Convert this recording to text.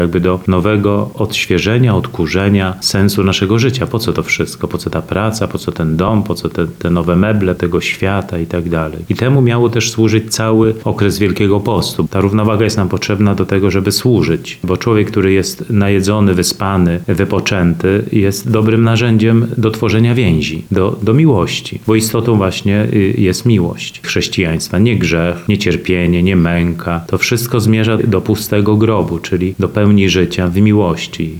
jakby do nowego odświeżenia, odkurzenia sensu naszego życia. Po co to wszystko? Po co ta praca? Po co ten dom? Po co te nowe meble tego świata i tak dalej? I temu miało też służyć cały okres Wielkiego Postu. Ta równowaga jest nam potrzebna do tego, żeby służyć, bo człowiek, który jest najedzony, wyspany, wypoczęty, jest dobrym narzędziem do tworzenia więzi, do miłości, bo istotą właśnie jest miłość chrześcijaństwa. Nie grzech, nie cierpienie, nie męka. To wszystko zmierza do pustego grobu, czyli do pełni życia w miłości.